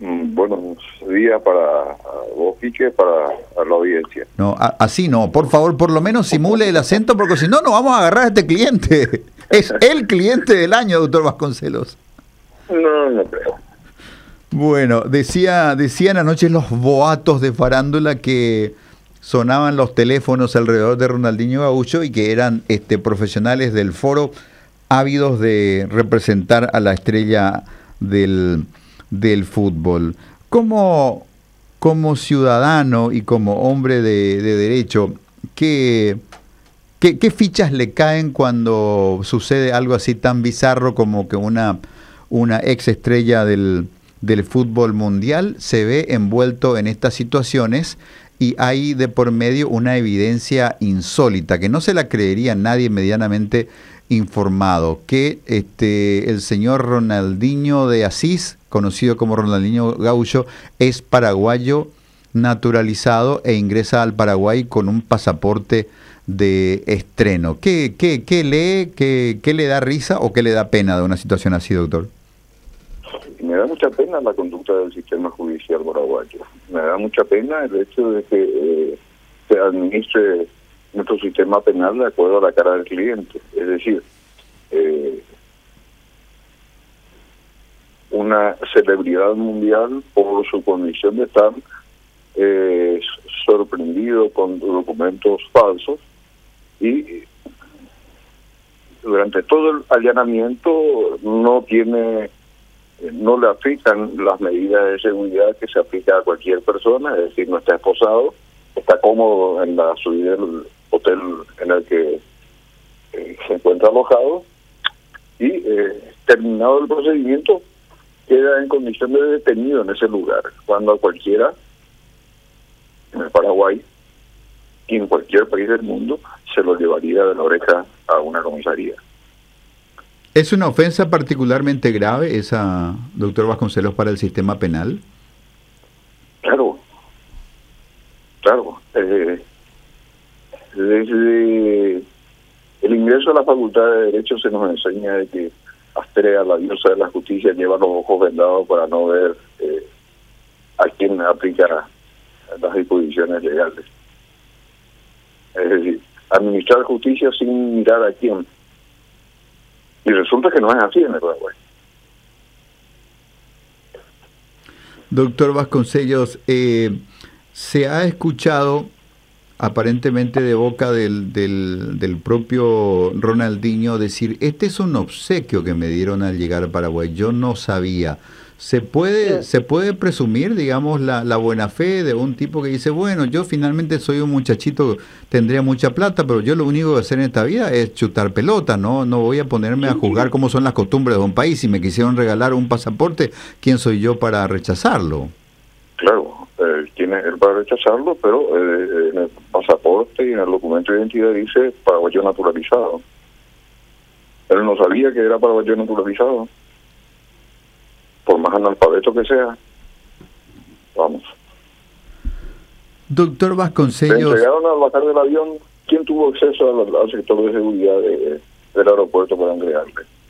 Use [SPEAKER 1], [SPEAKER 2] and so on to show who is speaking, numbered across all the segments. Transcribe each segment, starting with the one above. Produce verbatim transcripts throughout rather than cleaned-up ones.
[SPEAKER 1] Buenos días para vos, Quique, para la audiencia.
[SPEAKER 2] No, a, así no, por favor, por lo menos simule el acento, porque si no, no vamos a agarrar a este cliente. Es el cliente del año, doctor Vasconcelos.
[SPEAKER 1] No, no creo.
[SPEAKER 2] Bueno, decía, decían anoche los boatos de farándula que sonaban los teléfonos alrededor de Ronaldinho Gaúcho y que eran este, profesionales del foro ávidos de representar a la estrella del, del fútbol. Como, como ciudadano y como hombre de, de derecho, ¿qué, qué, ¿qué fichas le caen cuando sucede algo así tan bizarro como que una, una ex estrella del, del fútbol mundial se ve envuelto en estas situaciones y hay de por medio una evidencia insólita que no se la creería nadie medianamente informado, que este el señor Ronaldinho de Asís, conocido como Ronaldinho Gaúcho, es paraguayo naturalizado e ingresa al Paraguay con un pasaporte de estreno? ¿Qué, qué, qué lee, qué, qué le da risa o qué le da pena de una situación así, doctor?
[SPEAKER 1] Me da mucha pena la conducta del sistema judicial paraguayo. Me da mucha pena el hecho de que eh, se administre nuestro sistema penal de acuerdo a la cara del cliente. Es decir, eh, una celebridad mundial por su condición de estar eh, sorprendido con documentos falsos y durante todo el allanamiento no tiene... no le aplican las medidas de seguridad que se aplica a cualquier persona, es decir, no está esposado, está cómodo en la suite del hotel en el que eh, se encuentra alojado y eh, terminado el procedimiento queda en condición de detenido en ese lugar, cuando a cualquiera en el Paraguay y en cualquier país del mundo se lo llevaría de la oreja a una comisaría.
[SPEAKER 2] ¿Es una ofensa particularmente grave esa, doctor Vasconcelos, para el sistema penal?
[SPEAKER 1] Claro, claro. Eh, desde el ingreso a la Facultad de Derecho se nos enseña de que Astrea, la diosa de la justicia, lleva los ojos vendados para no ver eh, a quién aplica las disposiciones legales. Es decir, administrar justicia sin mirar a quién. Y resulta que no es así en el Paraguay.
[SPEAKER 2] Doctor Vasconcelos, eh, se ha escuchado aparentemente de boca del, del, del propio Ronaldinho decir, este es un obsequio que me dieron al llegar a Paraguay, yo no sabía. ¿Se puede, sí. se puede presumir, digamos, la, la buena fe de un tipo que dice, bueno, yo finalmente soy un muchachito, tendría mucha plata, pero yo lo único que hacer en esta vida es chutar pelota, ¿no? No voy a ponerme a juzgar cómo son las costumbres de un país. Si me quisieron regalar un pasaporte, ¿quién soy yo para rechazarlo?
[SPEAKER 1] Claro, eh, tiene él para rechazarlo, pero eh, en el pasaporte y en el documento de identidad dice paraguayo naturalizado. Él no sabía que era paraguayo naturalizado. Por más analfabeto que sea, vamos.
[SPEAKER 2] Doctor Vasconcelos...
[SPEAKER 1] Se entregaron al bajar del avión. ¿Quién tuvo acceso al, al sector de seguridad de, del aeropuerto para entregarle?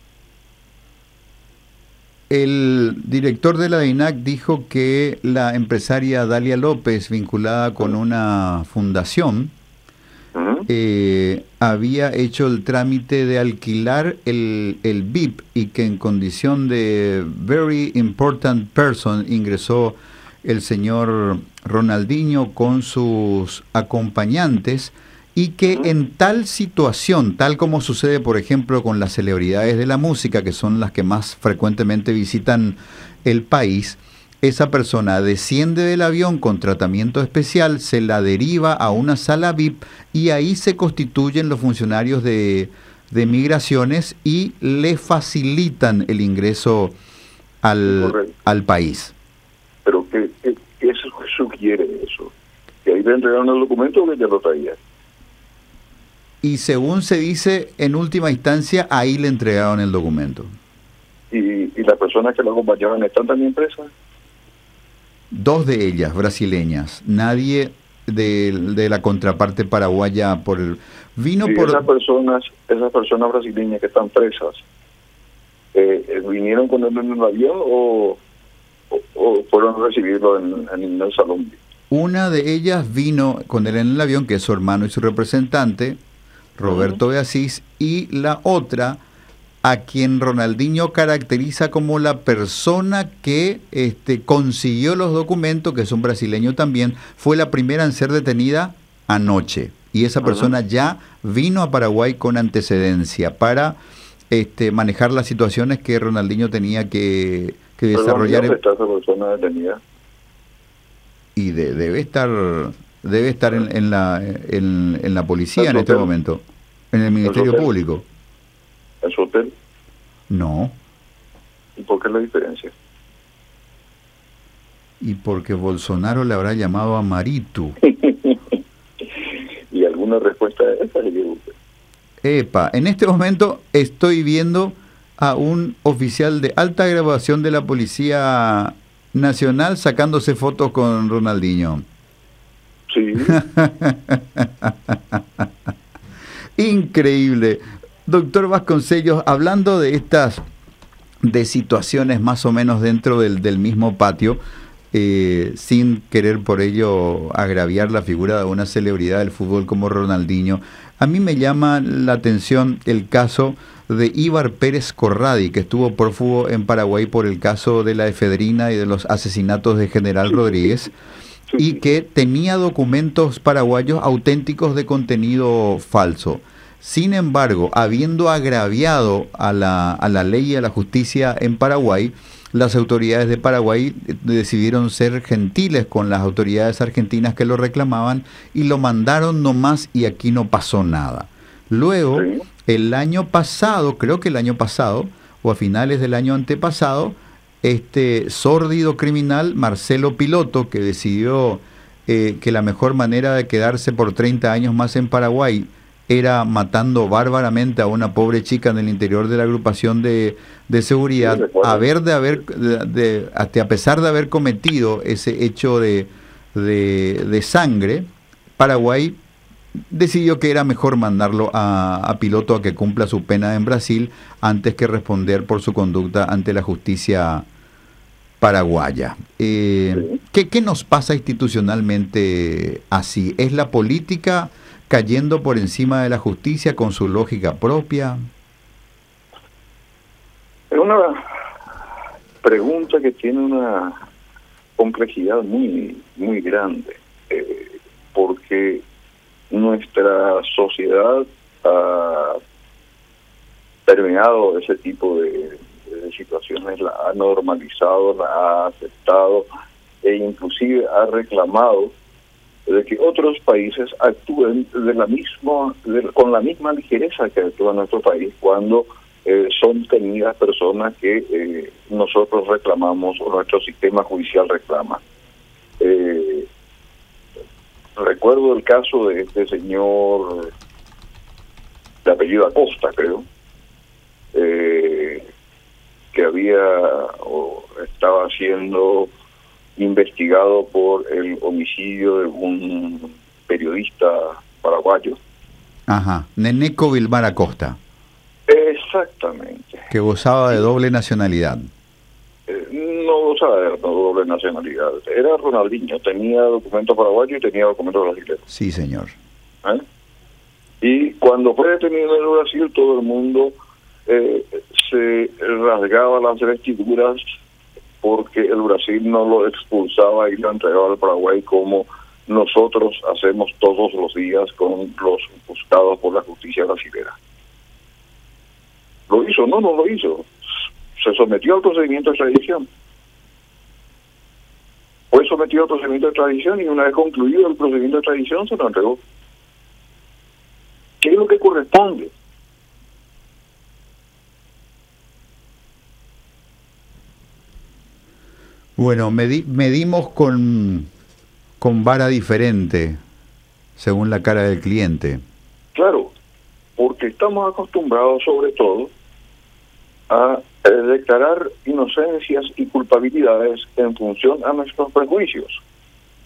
[SPEAKER 2] El director de la D I N A C dijo que la empresaria Dalia López, vinculada con una fundación, uh-huh. eh, había hecho el trámite de alquilar el, el V I P y que en condición de very important person ingresó el señor Ronaldinho con sus acompañantes y que uh-huh. en tal situación, tal como sucede por ejemplo con las celebridades de la música, que son las que más frecuentemente visitan el país, esa persona desciende del avión con tratamiento especial, se la deriva a una sala V I P y ahí se constituyen los funcionarios de, de migraciones y le facilitan el ingreso al, al país.
[SPEAKER 1] ¿Pero qué, qué, qué sugiere eso? ¿Que ahí le entregaron el documento o que ya lo traía?
[SPEAKER 2] Y según se dice, en última instancia, ahí le entregaron el documento.
[SPEAKER 1] ¿Y, y las personas que lo acompañaban están también presas?
[SPEAKER 2] Dos de ellas brasileñas, nadie de, de la contraparte paraguaya por el vino
[SPEAKER 1] y
[SPEAKER 2] por
[SPEAKER 1] esas personas, esas personas brasileñas que están presas, eh, ¿vinieron con él en el avión o, o, o fueron recibirlo en, en el salón.
[SPEAKER 2] Una de ellas vino con él en el avión, que es su hermano y su representante, Roberto uh-huh. Beasís, y la otra, a quien Ronaldinho caracteriza como la persona que este, consiguió los documentos, que es un brasileño también, fue la primera en ser detenida anoche. Y esa persona uh-huh. ya vino a Paraguay con antecedencia para este, manejar las situaciones que Ronaldinho tenía que, que desarrollar.
[SPEAKER 1] ¿Dónde está esa persona detenida?
[SPEAKER 2] Y de, debe estar debe estar en, en la en, en la policía en este hotel? momento, en el Ministerio
[SPEAKER 1] ¿El
[SPEAKER 2] Público.
[SPEAKER 1] ¿En su hotel?
[SPEAKER 2] No.
[SPEAKER 1] ¿Y por qué la diferencia?
[SPEAKER 2] Y porque Bolsonaro le habrá llamado a Maritu.
[SPEAKER 1] ¿Y alguna respuesta a esa?
[SPEAKER 2] Epa, en este momento estoy viendo a un oficial de alta graduación de la Policía Nacional sacándose fotos con Ronaldinho.
[SPEAKER 1] Sí.
[SPEAKER 2] Increíble. Doctor Vasconcellos, hablando de estas de situaciones más o menos dentro del, del mismo patio, eh, sin querer por ello agraviar la figura de una celebridad del fútbol como Ronaldinho, a mí me llama la atención el caso de Ibar Pérez Corradi, que estuvo prófugo en Paraguay por el caso de la efedrina y de los asesinatos de General Rodríguez, y que tenía documentos paraguayos auténticos de contenido falso. Sin embargo, habiendo agraviado a la, a la ley y a la justicia en Paraguay, las autoridades de Paraguay decidieron ser gentiles con las autoridades argentinas que lo reclamaban y lo mandaron nomás, y aquí no pasó nada. Luego, sí. el año pasado, creo que el año pasado, o a finales del año antepasado, este sórdido criminal Marcelo Piloto, que decidió eh, que la mejor manera de quedarse por treinta años más en Paraguay era matando bárbaramente a una pobre chica en el interior de la agrupación de, de seguridad, sí, a ver de haber, de, de, hasta a pesar de haber cometido ese hecho de, de, de sangre, Paraguay decidió que era mejor mandarlo a, a Piloto a que cumpla su pena en Brasil antes que responder por su conducta ante la justicia paraguaya. Eh, sí. ¿qué, ¿Qué nos pasa institucionalmente así? ¿Es la política cayendo por encima de la justicia con su lógica propia?
[SPEAKER 1] Es una pregunta que tiene una complejidad muy, muy grande, eh, porque nuestra sociedad ha permeado ese tipo de, de situaciones, la ha normalizado, la ha aceptado e inclusive ha reclamado de que otros países actúen de la misma, de, con la misma ligereza que actúa nuestro país cuando eh, son tenidas personas que eh, nosotros reclamamos o nuestro sistema judicial reclama. Eh, recuerdo el caso de este señor de apellido Acosta, creo, eh, que había o estaba siendo investigado por el homicidio de un periodista paraguayo.
[SPEAKER 2] Ajá, Neneco Vilmar Acosta.
[SPEAKER 1] Exactamente.
[SPEAKER 2] Que gozaba de doble nacionalidad.
[SPEAKER 1] Eh, no gozaba de doble nacionalidad. Era Ronaldinho, tenía documentos paraguayos y tenía documentos brasileños.
[SPEAKER 2] Sí, señor.
[SPEAKER 1] ¿Eh? Y cuando fue detenido en el Brasil, todo el mundo eh, se rasgaba las vestiduras porque el Brasil no lo expulsaba y lo entregaba al Paraguay como nosotros hacemos todos los días con los buscados por la justicia brasileña. ¿Lo hizo? No, no lo hizo. Se sometió al procedimiento de extradición. Fue sometido al procedimiento de extradición y una vez concluido el procedimiento de extradición se lo entregó. ¿Qué es lo que corresponde?
[SPEAKER 2] Bueno, medi medimos con, con vara diferente, según la cara del cliente.
[SPEAKER 1] Claro, porque estamos acostumbrados sobre todo a eh, declarar inocencias y culpabilidades en función a nuestros prejuicios.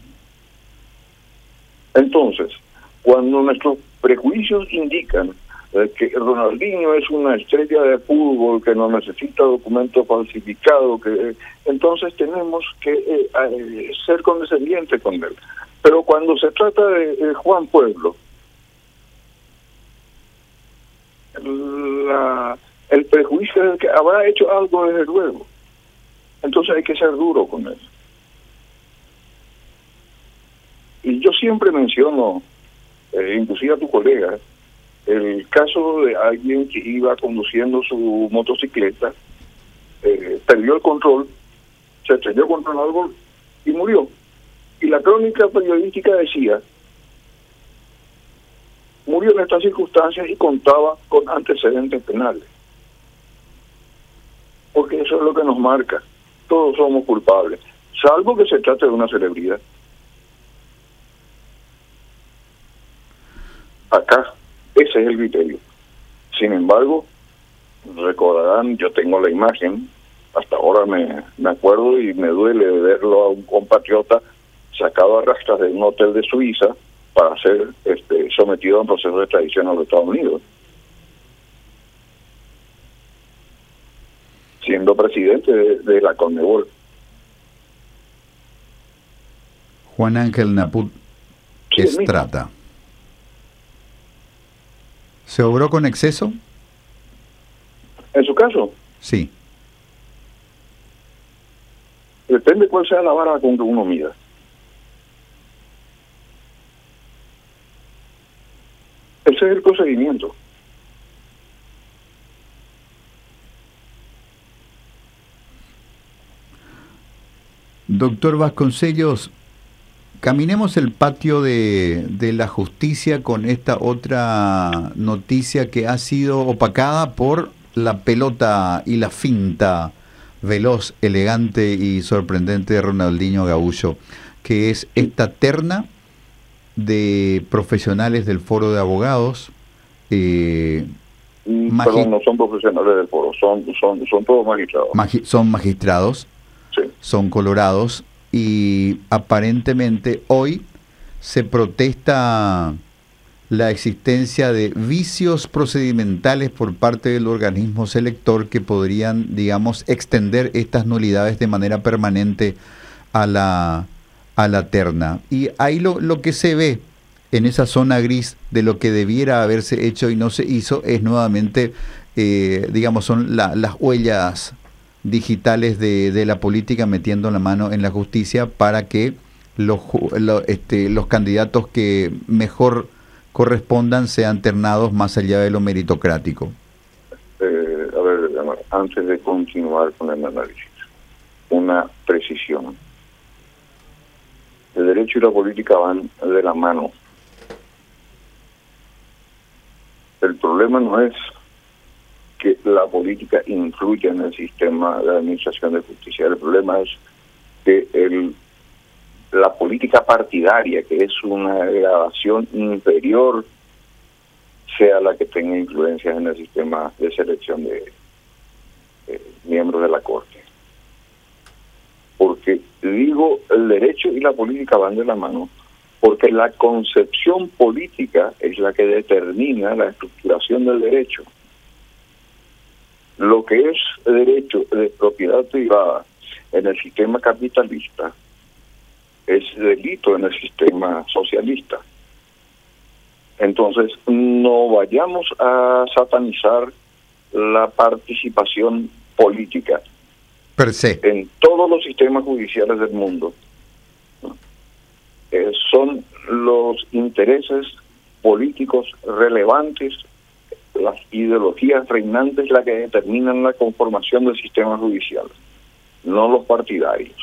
[SPEAKER 1] Entonces, cuando nuestros prejuicios indican de que Ronaldinho es una estrella de fútbol que no necesita documentos falsificados, que entonces tenemos que eh, eh, ser condescendientes con él. Pero cuando se trata de eh, Juan Pueblo, la, el prejuicio es que habrá hecho algo desde luego. Entonces hay que ser duro con él. Y yo siempre menciono, eh, inclusive a tu colega, el caso de alguien que iba conduciendo su motocicleta, eh, perdió el control, se estrelló contra un árbol y murió. Y la crónica periodística decía, murió en estas circunstancias y contaba con antecedentes penales. Porque eso es lo que nos marca. Todos somos culpables, salvo que se trate de una celebridad. Acá, ese es el criterio. Sin embargo, recordarán, yo tengo la imagen, hasta ahora me, me acuerdo y me duele verlo a un compatriota sacado a rastras de un hotel de Suiza para ser este, sometido a un proceso de extradición a los Estados Unidos. Siendo presidente de, de la Conmebol.
[SPEAKER 2] Juan Ángel Naput
[SPEAKER 1] Sí,
[SPEAKER 2] Estrata. ¿Se obró con exceso?
[SPEAKER 1] En su caso,
[SPEAKER 2] Sí.
[SPEAKER 1] depende cuál sea la vara con que uno mida. Ese es el procedimiento.
[SPEAKER 2] Doctor Vasconcellos, caminemos el patio de, de la justicia con esta otra noticia que ha sido opacada por la pelota y la finta veloz, elegante y sorprendente de Ronaldinho Gaúcho, que es esta terna de profesionales del Foro de Abogados. Eh,
[SPEAKER 1] Magi- Perdón, no son profesionales del foro, son, son, son todos magistrados.
[SPEAKER 2] magi- son magistrados,
[SPEAKER 1] Sí.
[SPEAKER 2] son colorados, y aparentemente hoy se protesta la existencia de vicios procedimentales por parte del organismo selector que podrían, digamos, extender estas nulidades de manera permanente a la, a la terna. Y ahí lo, lo que se ve en esa zona gris de lo que debiera haberse hecho y no se hizo es nuevamente, eh, digamos, son la, las huellas digitales de, de la política metiendo la mano en la justicia para que los, ju- lo- este, los candidatos que mejor correspondan sean ternados más allá de lo meritocrático.
[SPEAKER 1] Eh, a ver, antes de continuar con el análisis, una precisión. El derecho y la política van de la mano. El problema no es que la política influya en el sistema de administración de justicia. El problema es que el, la política partidaria, que es una gradación inferior, sea la que tenga influencias en el sistema de selección de eh, miembros de la Corte. Porque digo, el derecho y la política van de la mano, porque la concepción política es la que determina la estructuración del derecho. Lo que es derecho de propiedad privada en el sistema capitalista es delito en el sistema socialista. Entonces, no vayamos a satanizar la participación política
[SPEAKER 2] Per se.
[SPEAKER 1] en todos los sistemas judiciales del mundo. Eh, son los intereses políticos relevantes, las ideologías reinantes las que determinan la conformación del sistema judicial, no los partidarios.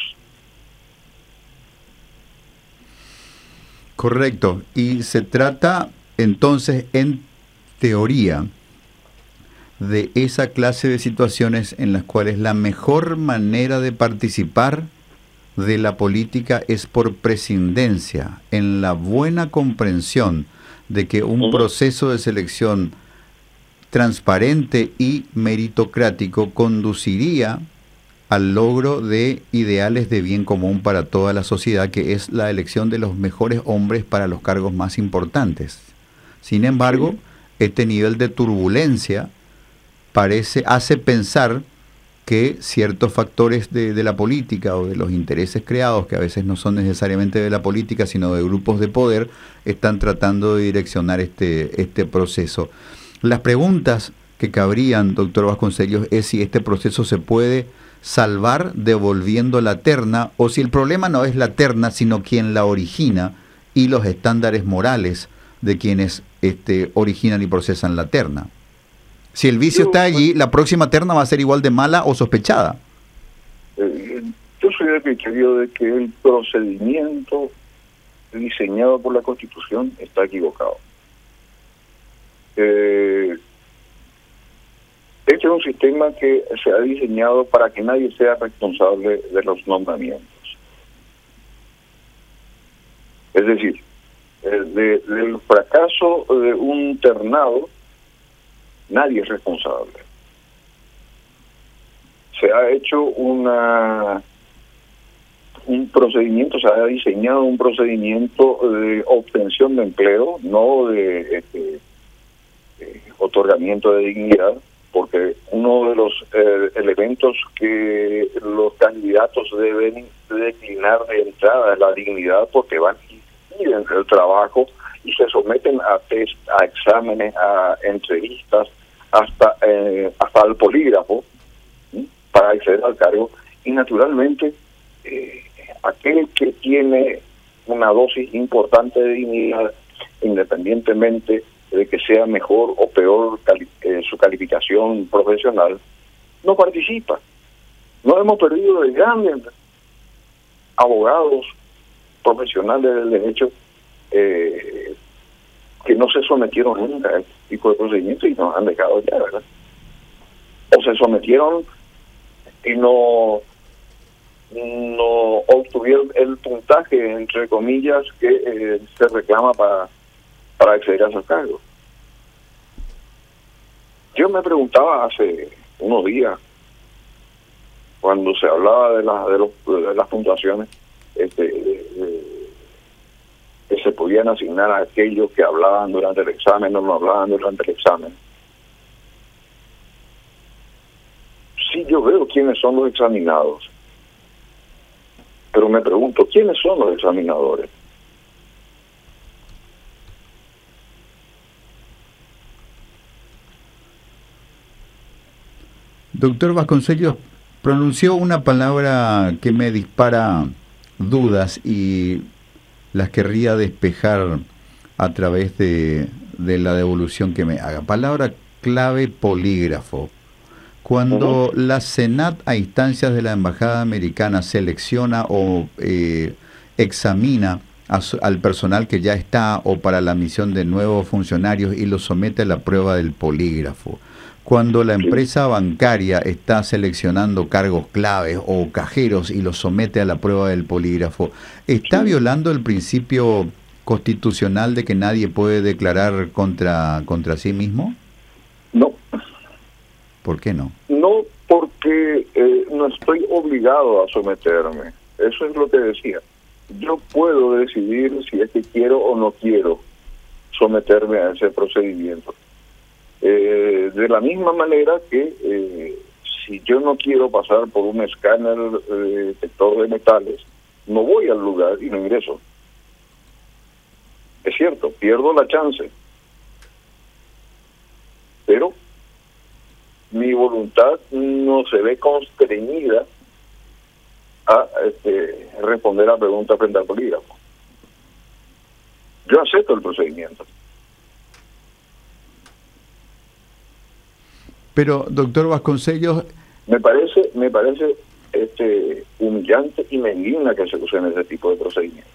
[SPEAKER 2] Correcto. Y se trata entonces, en teoría, de esa clase de situaciones en las cuales la mejor manera de participar de la política es por prescindencia, en la buena comprensión de que un
[SPEAKER 1] Uh-huh.
[SPEAKER 2] proceso de selección transparente y meritocrático conduciría al logro de ideales de bien común para toda la sociedad, que es la elección de los mejores hombres para los cargos más importantes. Sin embargo, este nivel de turbulencia parece, hace pensar que ciertos factores de, de la política o de los intereses creados, que a veces no son necesariamente de la política, sino de grupos de poder, están tratando de direccionar este, este proceso. Las preguntas que cabrían, doctor Vasconcellos, es si este proceso se puede salvar devolviendo la terna, o si el problema no es la terna, sino quien la origina y los estándares morales de quienes este, originan y procesan la terna. Si el vicio
[SPEAKER 1] yo,
[SPEAKER 2] está allí, la próxima terna va a ser igual de mala o sospechada.
[SPEAKER 1] Eh, yo soy del criterio de que el procedimiento diseñado por la Constitución está equivocado. Eh, este es un sistema que se ha diseñado para que nadie sea responsable de los nombramientos. Es decir, eh, de, del fracaso de un ternado, nadie es responsable. Se ha hecho una un procedimiento, se ha diseñado un procedimiento de obtención de empleo, no de este, eh, otorgamiento de dignidad, porque uno de los eh, elementos que los candidatos deben declinar de entrada es la dignidad, porque van y piden el trabajo y se someten a test, a exámenes, a entrevistas, hasta eh, hasta el polígrafo, ¿sí?, para acceder al cargo. Y naturalmente eh, aquel que tiene una dosis importante de dignidad, independientemente de que sea mejor o peor cali eh, su calificación profesional, no participa. No hemos perdido de grandes abogados profesionales del derecho eh, que no se sometieron nunca a este tipo de procedimientos y nos han dejado ya, ¿verdad? O se sometieron y no no obtuvieron el puntaje, entre comillas, que eh, se reclama para para acceder a esos cargos. Yo me preguntaba hace unos días, cuando se hablaba de, la, de, los, de las puntuaciones, este, de, de, que se podían asignar a aquellos que hablaban durante el examen o no hablaban durante el examen. Sí, yo veo quiénes son los examinados, pero me pregunto, ¿quiénes son los examinadores?
[SPEAKER 2] Doctor Vasconcellos, pronunció una palabra que me dispara dudas y las querría despejar a través de, de la devolución que me haga. Palabra clave: polígrafo. Cuando uh-huh. la Senat, a instancias de la Embajada Americana, selecciona o eh, examina a su, al personal que ya está o para la admisión de nuevos funcionarios y lo somete a la prueba del polígrafo, cuando la empresa bancaria está seleccionando cargos claves o cajeros y los somete a la prueba del polígrafo, ¿está violando el principio constitucional de que nadie puede declarar contra, contra sí mismo?
[SPEAKER 1] No.
[SPEAKER 2] ¿Por qué no?
[SPEAKER 1] No, porque eh, no estoy obligado a someterme. Eso es lo que decía. Yo puedo decidir si es que quiero o no quiero someterme a ese procedimiento. Eh, de la misma manera que eh, si yo no quiero pasar por un escáner eh, detector de metales, no voy al lugar y no ingreso. Es cierto, pierdo la chance, pero mi voluntad no se ve constreñida a este, responder a preguntas frente al polígrafo. Yo acepto el procedimiento.
[SPEAKER 2] Pero, doctor Vasconcellos,
[SPEAKER 1] me parece, me parece este humillante y me indigna que se usen ese tipo de procedimientos.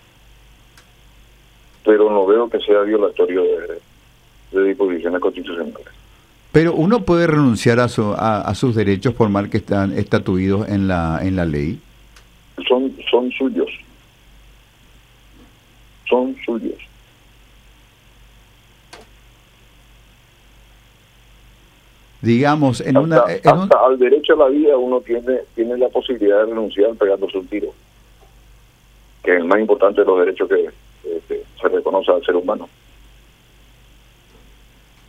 [SPEAKER 1] Pero no veo que sea violatorio de, de disposiciones constitucionales.
[SPEAKER 2] Pero uno puede renunciar a, su, a, a sus derechos por mal que están estatuidos en la en la ley.
[SPEAKER 1] Son son suyos. Son suyos.
[SPEAKER 2] Digamos, en
[SPEAKER 1] hasta,
[SPEAKER 2] una... En
[SPEAKER 1] hasta
[SPEAKER 2] un...
[SPEAKER 1] al derecho a la vida uno tiene tiene la posibilidad de renunciar pegándose un tiro, que es el más importante de los derechos que este, se reconoce al ser humano.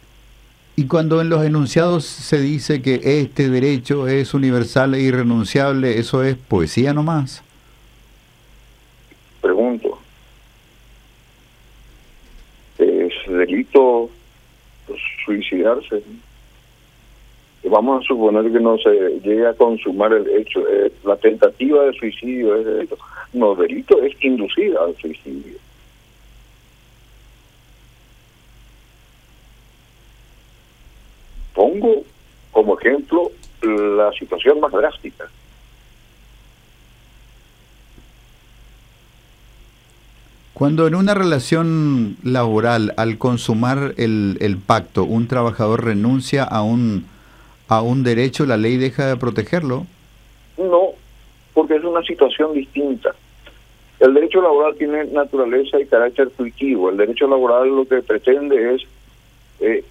[SPEAKER 2] Y cuando en los enunciados se dice que este derecho es universal e irrenunciable, ¿eso es poesía nomás?
[SPEAKER 1] Pregunto, ¿es delito suicidarse? Vamos a suponer que no se llegue a consumar el hecho. Eh, la tentativa de suicidio es delito. No, delito es inducir al suicidio. Pongo como ejemplo la situación más drástica.
[SPEAKER 2] Cuando en una relación laboral, al consumar el, el pacto, un trabajador renuncia a un, a un derecho, ¿la ley deja de protegerlo?
[SPEAKER 1] No, porque es una situación distinta. El derecho laboral tiene naturaleza y carácter fruitivo. El derecho laboral lo que pretende es eh,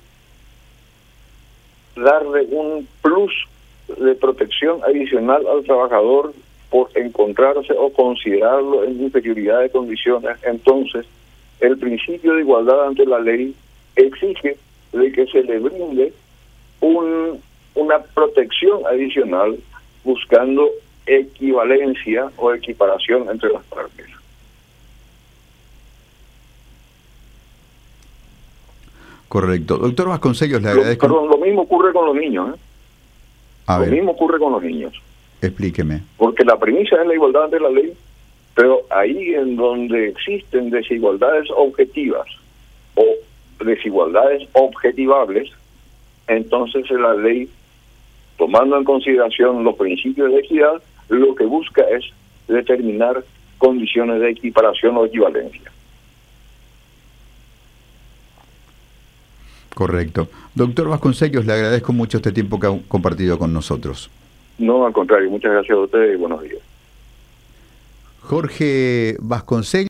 [SPEAKER 1] darle un plus de protección adicional al trabajador por encontrarse o considerarlo en inferioridad de condiciones. Entonces, el principio de igualdad ante la ley exige de que se le brinde un, una protección adicional buscando equivalencia o equiparación entre las partes.
[SPEAKER 2] Correcto. Doctor Vasconcellos, le
[SPEAKER 1] Lo,
[SPEAKER 2] agradezco.
[SPEAKER 1] perdón, lo mismo ocurre con los niños, ¿eh?
[SPEAKER 2] A
[SPEAKER 1] lo
[SPEAKER 2] ver,
[SPEAKER 1] mismo ocurre con los niños.
[SPEAKER 2] explíqueme.
[SPEAKER 1] Porque la premisa es la igualdad ante la ley, pero ahí en donde existen desigualdades objetivas o desigualdades objetivables, entonces la ley, tomando en consideración los principios de equidad, lo que busca es determinar condiciones de equiparación o equivalencia.
[SPEAKER 2] Correcto. Doctor Vasconcellos, le agradezco mucho este tiempo que ha compartido con nosotros.
[SPEAKER 1] No, al contrario, muchas gracias a ustedes y buenos días.
[SPEAKER 2] Jorge Vasconcellos.